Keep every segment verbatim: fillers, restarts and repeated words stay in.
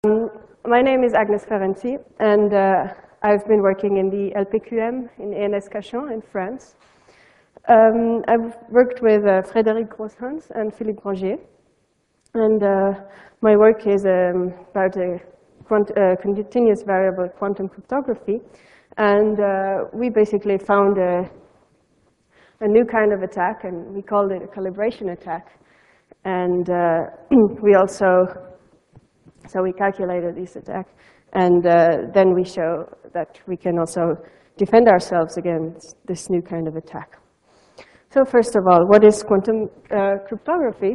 Um, my name is Agnes Ferenczi, and uh, I've been working in the L P Q M in E N S Cachan in France. Um, I've worked with uh, Frédéric Groshans and Philippe Rangier, and uh, my work is um, about a quant uh, continuous variable quantum cryptography, and uh, we basically found a, a new kind of attack, and we called it a calibration attack. And uh, we also So we calculated this attack, and uh, then we show that we can also defend ourselves against this new kind of attack. So first of all, what is quantum uh, cryptography?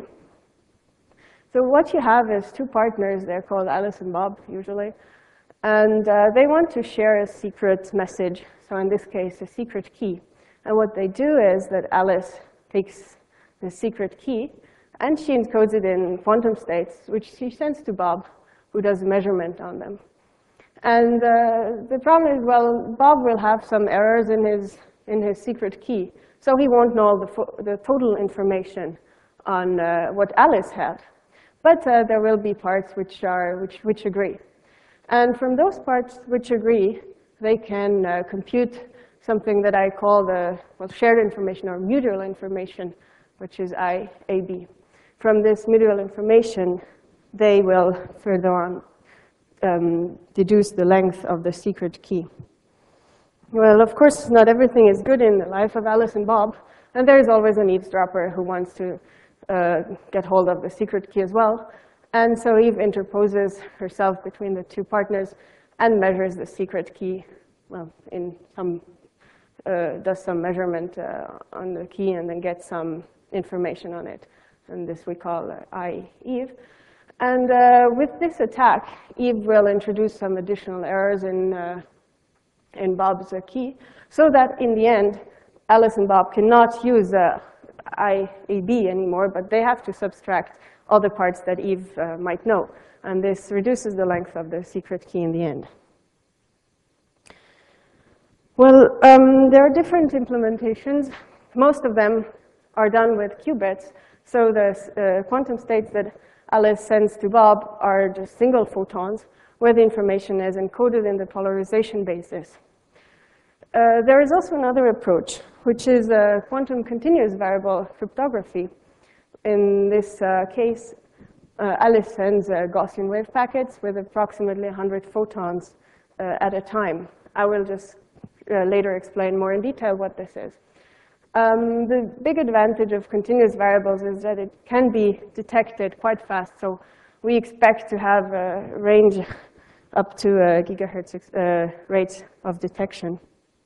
So what you have is two partners. They're called Alice and Bob, usually. And uh, they want to share a secret message, so in this case, a secret key. And what they do is that Alice takes the secret key, and she encodes it in quantum states, which she sends to Bob, who does a measurement on them. And uh, the problem is, well, Bob will have some errors in his, in his secret key, so he won't know the, the total information on uh, what Alice had. But uh, there will be parts which, are, which, which agree. And from those parts which agree, they can uh, compute something that I call the well, shared information or mutual information, which is I A B. From this mutual information, they will further on um, deduce the length of the secret key. Well, of course, not everything is good in the life of Alice and Bob, and there is always an eavesdropper who wants to uh, get hold of the secret key as well. And so Eve interposes herself between the two partners and measures the secret key, well, in some, uh, does some measurement uh, on the key and then gets some information on it. And this we call uh, I Eve. And uh, with this attack, Eve will introduce some additional errors in, uh, in Bob's uh, key, so that in the end, Alice and Bob cannot use uh, I A B anymore, but they have to subtract all the parts that Eve uh, might know. And this reduces the length of the secret key in the end. Well, um, there are different implementations. Most of them are done with qubits. So the uh, quantum states that Alice sends to Bob are just single photons, where the information is encoded in the polarization basis. Uh, there is also another approach, which is uh, quantum continuous variable cryptography. In this uh, case, uh, Alice sends uh, Gaussian wave packets with approximately one hundred photons uh, at a time. I will just uh, later explain more in detail what this is. Um, the big advantage of continuous variables is that it can be detected quite fast. So we expect to have a range up to a gigahertz uh, rates of detection.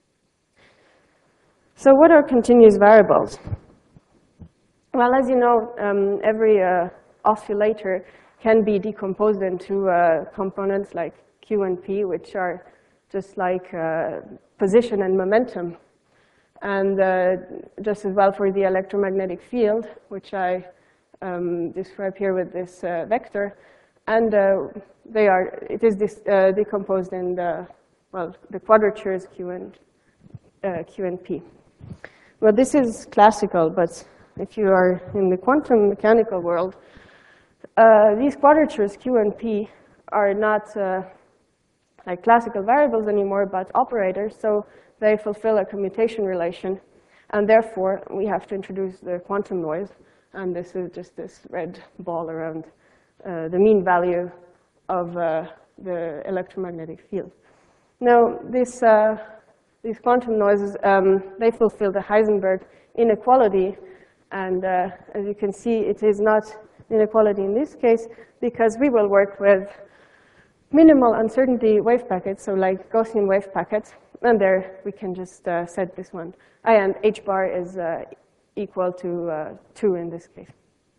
So what are continuous variables? Well, as you know, um, every uh, oscillator can be decomposed into uh, components like Q and P, which are just like uh, position and momentum. And uh, just as well for the electromagnetic field, which I um, describe here with this uh, vector. And uh, they are, it is this, uh, decomposed in the, well, the quadratures Q and, uh, Q and P. Well, this is classical, but if you are in the quantum mechanical world, uh, these quadratures Q and P are not uh, like classical variables anymore, but operators. So they fulfill a commutation relation, and therefore we have to introduce the quantum noise, and this is just this red ball around uh, the mean value of uh, the electromagnetic field. Now, this, uh, these quantum noises, um, they fulfill the Heisenberg inequality, and uh, as you can see, it is not inequality in this case, because we will work with minimal uncertainty wave packets, so like Gaussian wave packets. And there, we can just uh, set this one. I and h bar is uh, equal to uh, two in this case.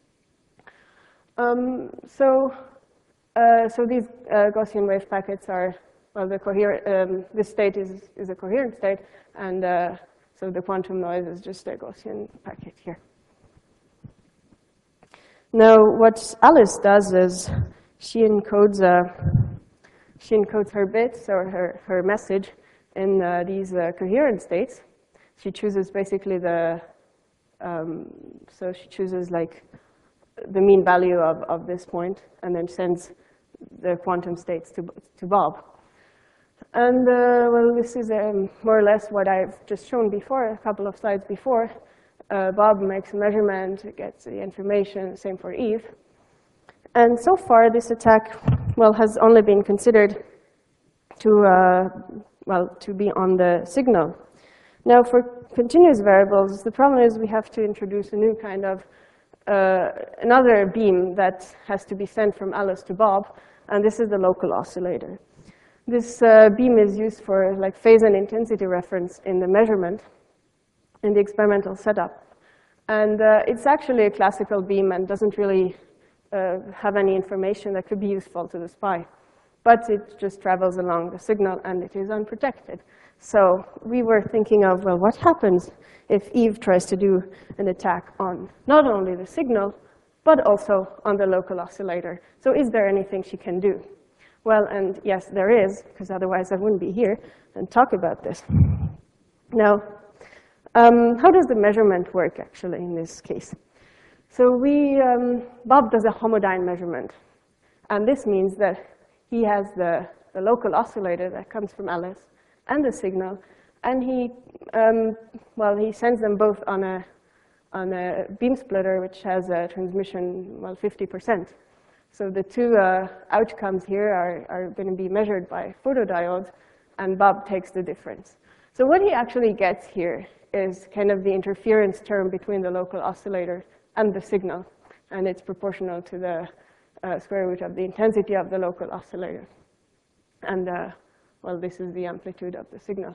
Um, so, uh, so these uh, Gaussian wave packets are, well, the coherent, um, this state is, is a coherent state, and uh, so the quantum noise is just a Gaussian packet here. Now, what Alice does is she encodes, uh, she encodes her bits or her, her message in uh, these uh, coherent states. She chooses basically the, um, so she chooses like the mean value of, of this point, and then sends the quantum states to, to Bob. And uh, well, this is um, more or less what I've just shown before, a couple of slides before. Uh, Bob makes a measurement, gets the information, same for Eve. And so far, this attack, well, has only been considered to, uh, well, to be on the signal. Now, for continuous variables, the problem is we have to introduce a new kind of, uh, another beam that has to be sent from Alice to Bob, and this is the local oscillator. This uh, beam is used for like phase and intensity reference in the measurement, in the experimental setup. And uh, it's actually a classical beam and doesn't really uh, have any information that could be useful to the spy. But it just travels along the signal and it is unprotected. So we were thinking of, well, what happens if Eve tries to do an attack on not only the signal, but also on the local oscillator? So is there anything she can do? Well, and yes, there is, because otherwise I wouldn't be here and talk about this. Now, um, how does the measurement work, actually, in this case? So we, um, Bob does a homodyne measurement. And this means that he has the, the local oscillator that comes from Alice and the signal, and he, um, well, he sends them both on a, on a beam splitter, which has a transmission, well, fifty percent. So the two uh, outcomes here are, are going to be measured by photodiodes, and Bob takes the difference. So what he actually gets here is kind of the interference term between the local oscillator and the signal, and it's proportional to the uh, square root of the intensity of the local oscillator. And, uh, well, this is the amplitude of the signal.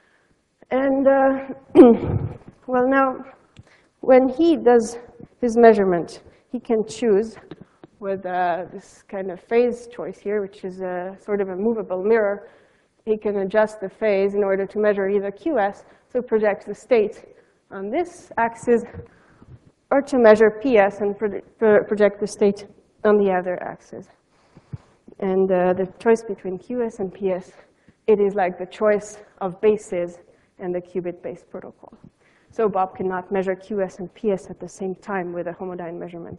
And, uh, well, now, when he does his measurement, he can choose with uh, this kind of phase choice here, which is a sort of a movable mirror. He can adjust the phase in order to measure either Q S, so project the state on this axis, or to measure P S and pro pro project the state on the other axis. And uh, the choice between Q S and P S, it is like the choice of bases in the qubit-based protocol. So Bob cannot measure Q S and P S at the same time with a homodyne measurement.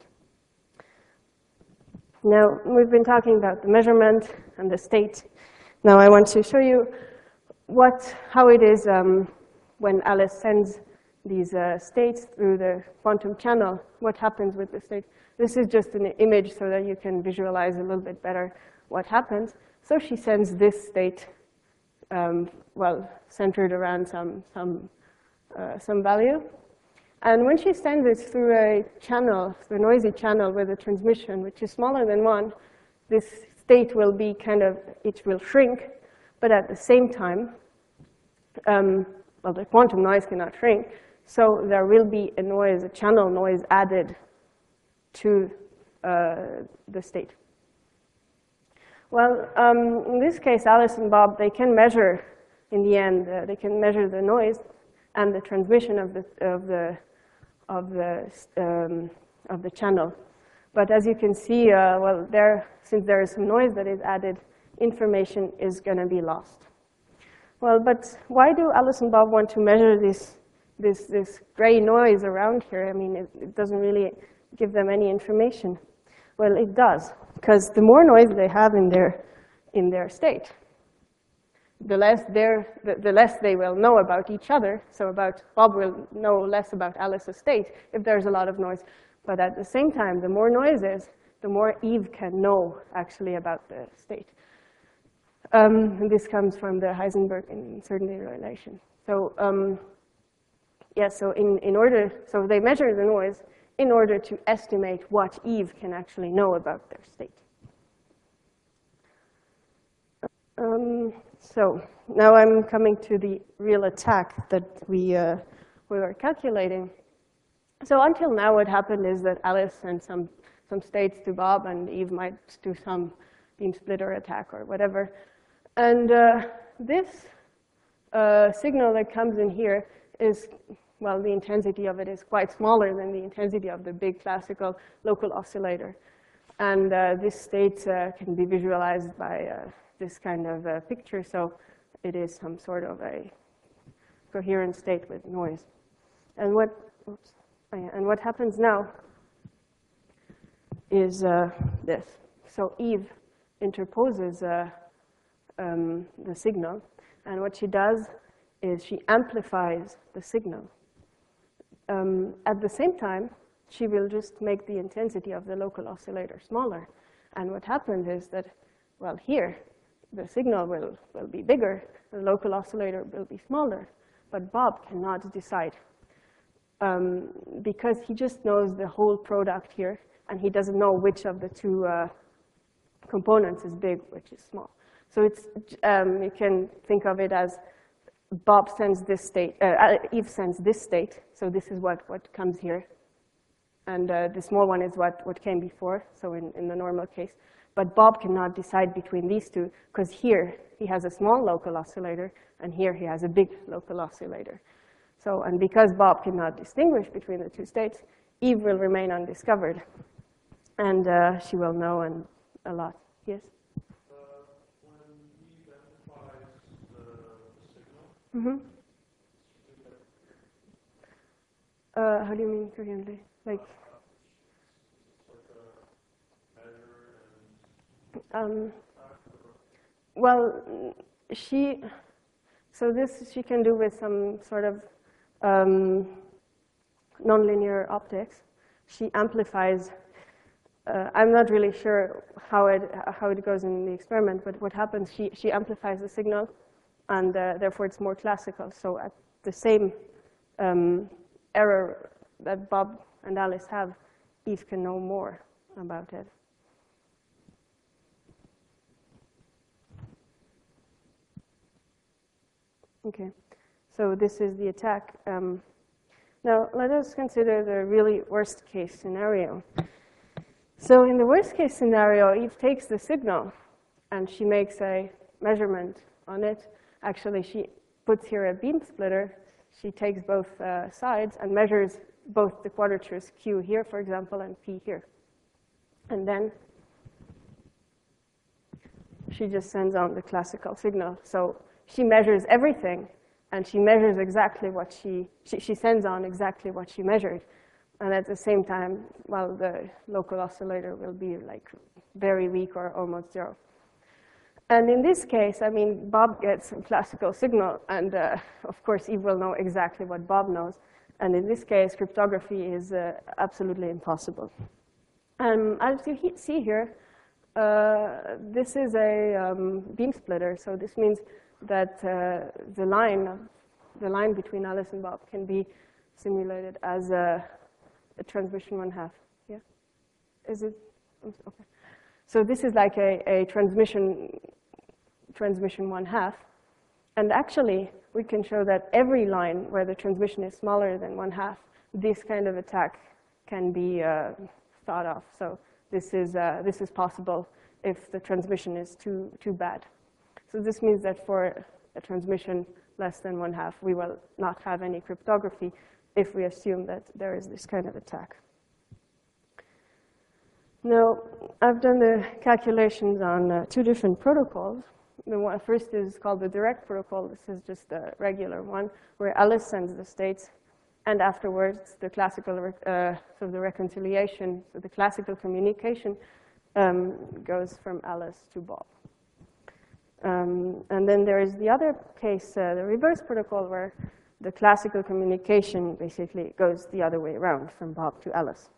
Now, we've been talking about the measurement and the state. Now I want to show you what, how it is um, when Alice sends these uh, states through the quantum channel, what happens with the state. This is just an image so that you can visualize a little bit better what happens. So she sends this state, um, well, centered around some, some, uh, some value. And when she sends it through a channel, the noisy channel with a transmission, which is smaller than one, this state will be kind of, it will shrink, but at the same time, um, well, the quantum noise cannot shrink, so there will be a noise, a channel noise added to uh, the state. Well, um, in this case, Alice and Bob, they can measure, in the end, uh, they can measure the noise and the transmission of the, of the, of the, um, of the channel. But as you can see, uh, well, there, since there is some noise that is added, information is going to be lost. Well, but why do Alice and Bob want to measure this, this, this gray noise around here? I mean, it, it doesn't really give them any information. Well, it does, because the more noise they have in their, in their state, the less, the, the less they will know about each other. So about Bob will know less about Alice's state if there's a lot of noise. But at the same time, the more noise is, the more Eve can know actually about the state. Um, and this comes from the Heisenberg uncertainty relation. So um, yeah, so in, in order, so they measure the noise in order to estimate what Eve can actually know about their state. Um, so now I'm coming to the real attack that we, uh, we were calculating. So until now, what happened is that Alice sent some, some states to Bob, and Eve might do some beam splitter attack or whatever. And uh, this uh, signal that comes in here is, well, the intensity of it is quite smaller than the intensity of the big classical local oscillator. And uh, this state uh, can be visualized by uh, this kind of uh, picture. So it is some sort of a coherent state with noise. And what, oops, oh yeah, and what happens now is uh, this. So Eve interposes uh, um, the signal. And what she does is she amplifies the signal. Um, at the same time, she will just make the intensity of the local oscillator smaller. And what happens is that, well, here, the signal will, will be bigger, the local oscillator will be smaller. But Bob cannot decide um, because he just knows the whole product here, and he doesn't know which of the two uh, components is big, which is small. So it's, um, you can think of it as Bob sends this state, uh, Eve sends this state, so this is what, what comes here. And uh, the small one is what, what came before, so in, in the normal case. But Bob cannot decide between these two, because here he has a small local oscillator, and here he has a big local oscillator. So, and because Bob cannot distinguish between the two states, Eve will remain undiscovered. And uh, she will know and a lot. Yes? Uh, when Eve amplifies the, the signal, Mm-hmm. Uh, how do you mean coherently? Like, um, well, she, so this she can do with some sort of um, nonlinear optics. She amplifies, uh, I'm not really sure how it, how it goes in the experiment, but what happens, she, she amplifies the signal, and uh, therefore it's more classical. So at the same um, error that Bob and Alice have, Eve can know more about it. Okay, so this is the attack. Um, now, let us consider the really worst case scenario. So in the worst case scenario, Eve takes the signal and she makes a measurement on it. Actually, she puts here a beam splitter. She takes both uh, sides and measures both the quadratures Q here, for example, and P here. And then she just sends on the classical signal. So she measures everything, and she measures exactly what she, she, she sends on exactly what she measured. And at the same time, well, the local oscillator will be like very weak or almost zero. And in this case, I mean, Bob gets a classical signal, and uh, of course, Eve will know exactly what Bob knows. And in this case, cryptography is uh, absolutely impossible. Um, as you he see here, uh, this is a um, beam splitter. So this means that uh, the line, the line between Alice and Bob can be simulated as a, a transmission one half. Yeah, is it? Okay. So this is like a, a transmission, transmission one half. And actually, we can show that every line where the transmission is smaller than one half, this kind of attack can be uh, thought of. So this is, uh, this is possible if the transmission is too, too bad. So this means that for a transmission less than one half, we will not have any cryptography if we assume that there is this kind of attack. Now, I've done the calculations on uh, two different protocols. The one, first is called the direct protocol. This is just a regular one where Alice sends the states, and afterwards the classical, uh, so the reconciliation, so the classical communication um, goes from Alice to Bob. Um, and then there is the other case, uh, the reverse protocol, where the classical communication basically goes the other way around, from Bob to Alice.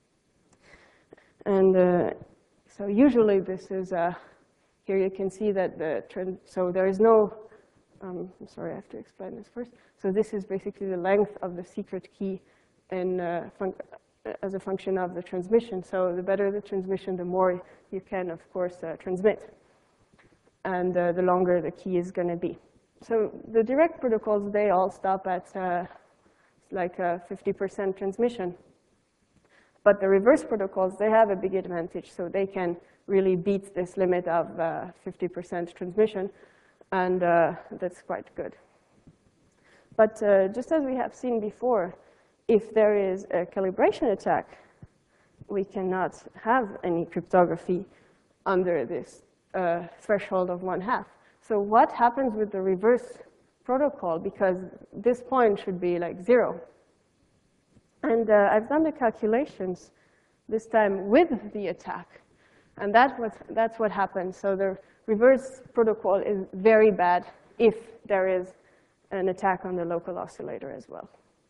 And uh, so usually this is, uh, here you can see that the trend, so there is no, um, I'm sorry, I have to explain this first. So this is basically the length of the secret key in, uh, as a function of the transmission. So the better the transmission, the more you can, of course, uh, transmit. And uh, the longer the key is going to be. So the direct protocols, they all stop at uh, like a fifty percent transmission. But the reverse protocols, they have a big advantage. So they can really beat this limit of uh, fifty percent transmission. And uh, that's quite good. But uh, just as we have seen before, if there is a calibration attack, we cannot have any cryptography under this uh, threshold of one half. So what happens with the reverse protocol? Because this point should be like zero. And uh, I've done the calculations this time with the attack. And that was, that's what happens. So the reverse protocol is very bad if there is an attack on the local oscillator as well.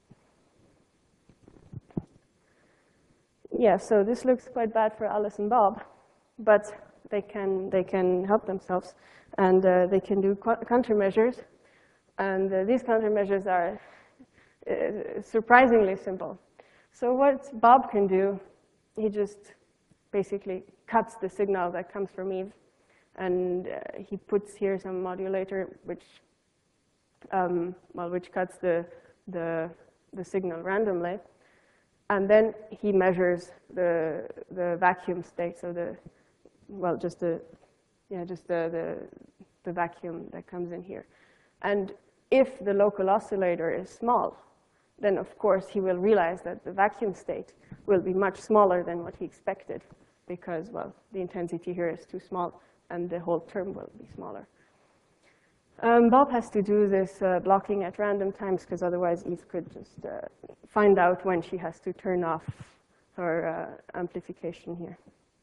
Yeah, so this looks quite bad for Alice and Bob, but they can, they can help themselves, and uh, they can do countermeasures. And uh, these countermeasures are uh, surprisingly simple. So what Bob can do, he just basically cuts the signal that comes from Eve, and uh, he puts here some modulator which, um, well, which cuts the, the, the signal randomly. And then he measures the, the vacuum state, so the, well, just the, yeah, just the, the, the vacuum that comes in here. And if the local oscillator is small, then of course he will realize that the vacuum state will be much smaller than what he expected, because, well, the intensity here is too small, and the whole term will be smaller. Um, Bob has to do this uh, blocking at random times, because otherwise Eve could just uh, find out when she has to turn off her uh, amplification here.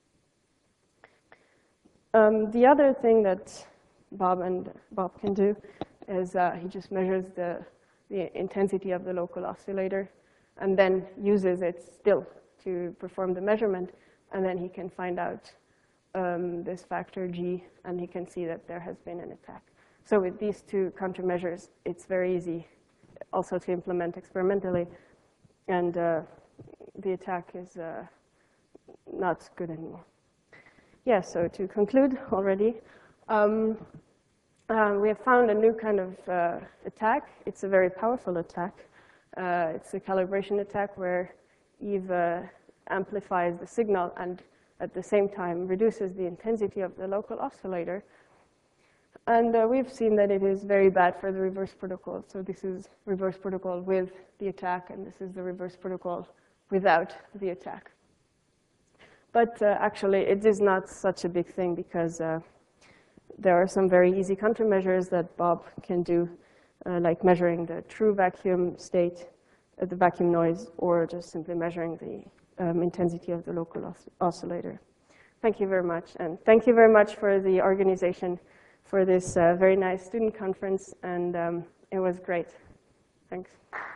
Um, the other thing that Bob and Bob can do is uh, he just measures the, the intensity of the local oscillator, and then uses it still to perform the measurement, and then he can find out um, this factor G, and he can see that there has been an attack. So with these two countermeasures, it's very easy also to implement experimentally, and uh, the attack is uh, not good anymore. Yeah, so to conclude already, um, uh, we have found a new kind of uh, attack. It's a very powerful attack. Uh, it's a calibration attack where Eve uh, amplifies the signal and at the same time reduces the intensity of the local oscillator. And uh, we've seen that it is very bad for the reverse protocol. So this is reverse protocol with the attack, and this is the reverse protocol without the attack. But uh, actually, it is not such a big thing, because uh, there are some very easy countermeasures that Bob can do, uh, like measuring the true vacuum state, uh, the vacuum noise, or just simply measuring the um, intensity of the local os oscillator. Thank you very much, and thank you very much for the organization for this uh, very nice student conference, and um, it was great. Thanks.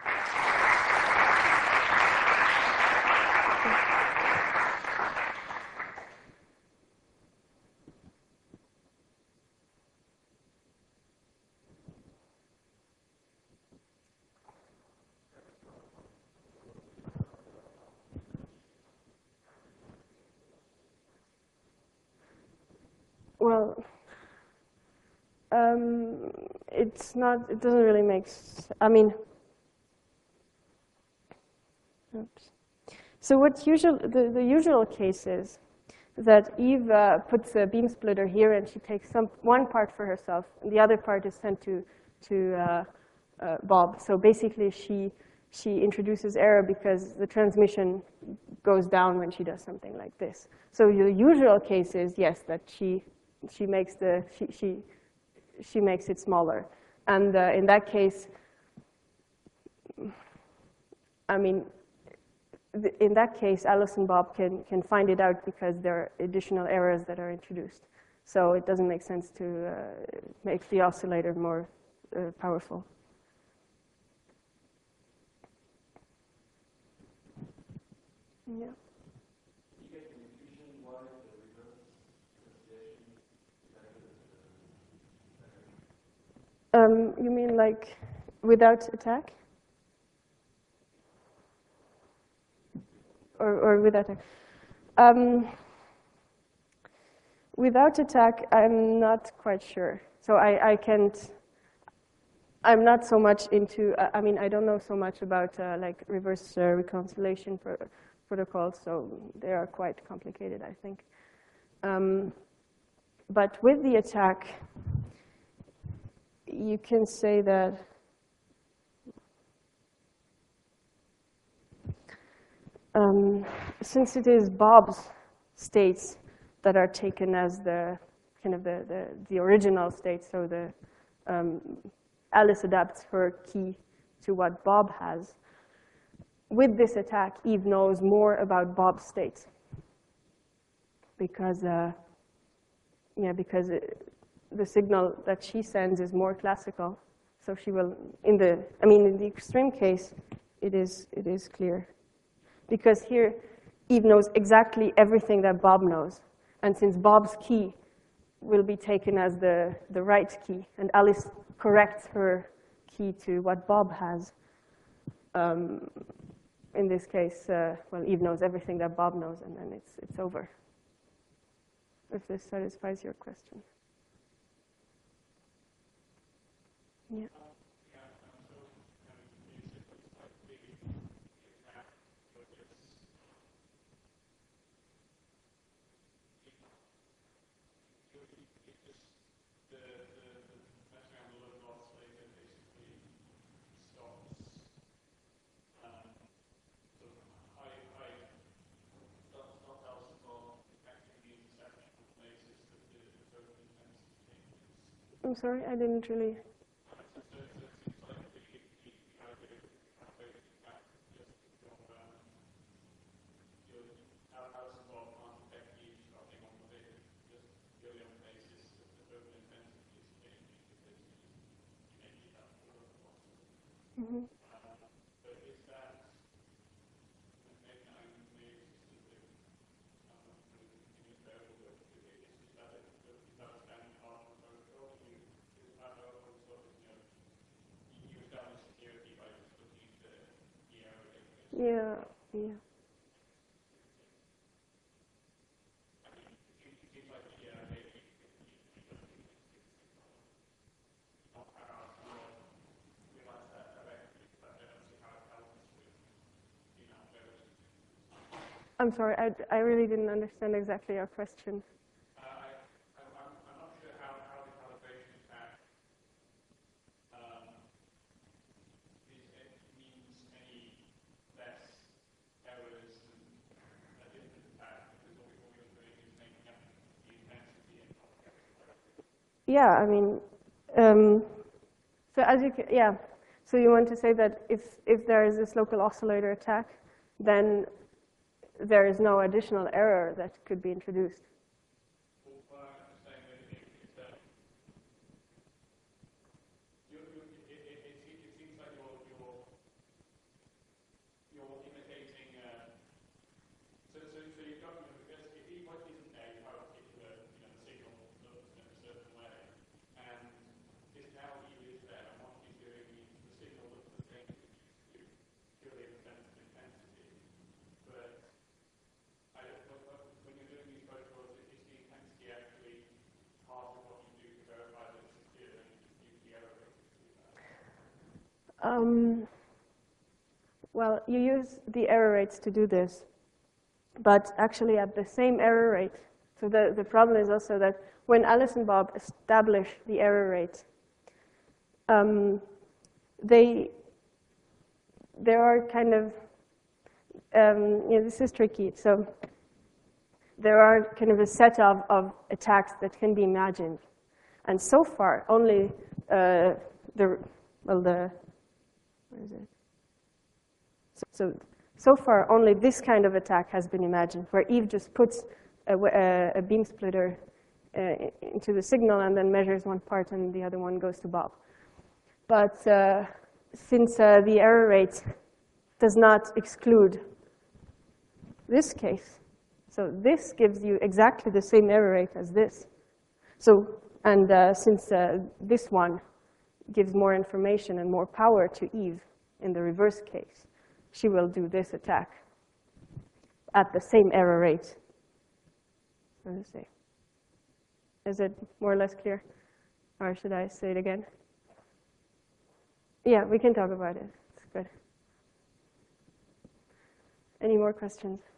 Well, Um, it's not, it doesn't really make, I mean, oops. So what usual, the, the usual case is that Eve uh, puts a beam splitter here, and she takes some, one part for herself, and the other part is sent to, to uh, uh, Bob. So basically she, she introduces error because the transmission goes down when she does something like this. So the usual case is, yes, that she, she makes the, she, she she makes it smaller. And uh, in that case, I mean, th in that case, Alice and Bob can, can find it out because there are additional errors that are introduced. So it doesn't make sense to uh, make the oscillator more uh, powerful. Yeah. Um, you mean like without attack? Or, or with attack? Um, without attack, I'm not quite sure. So I, I can't, I'm not so much into, I mean, I don't know so much about uh, like reverse uh, reconciliation pro protocols, so they are quite complicated, I think. Um, but with the attack, you can say that um, since it is Bob's states that are taken as the kind of the, the, the original state, so the um, Alice adapts her key to what Bob has. With this attack, Eve knows more about Bob's states. because, uh, yeah, because it, the signal that she sends is more classical. So she will, in the, I mean, in the extreme case, it is, it is clear. Because here, Eve knows exactly everything that Bob knows. And since Bob's key will be taken as the, the right key, and Alice corrects her key to what Bob has, um, in this case, uh, well, Eve knows everything that Bob knows, and then it's, it's over. If this satisfies your question. Yeah. I'm sorry, I didn't really. Mm-hmm. Yeah, yeah. I'm sorry, I, I really didn't understand exactly your question. Yeah, I mean, um, so as you can, yeah, so you want to say that if, if there is this local oscillator attack, then there is no additional error that could be introduced. Um, well, you use the error rates to do this, but actually at the same error rate. So the, the problem is also that when Alice and Bob establish the error rate, um, they, there are kind of, um, you know, this is tricky. So there are kind of a set of, of attacks that can be imagined. And so far, only uh, the, well, the, where is it? So, so, so far, only this kind of attack has been imagined, where Eve just puts a, a, a beam splitter uh, into the signal and then measures one part and the other one goes to Bob. But uh, since uh, the error rate does not exclude this case, so this gives you exactly the same error rate as this. So, and uh, since uh, this one gives more information and more power to Eve in the reverse case, she will do this attack at the same error rate. Let me see. Is it more or less clear? Or should I say it again? Yeah, we can talk about it. It's good. Any more questions?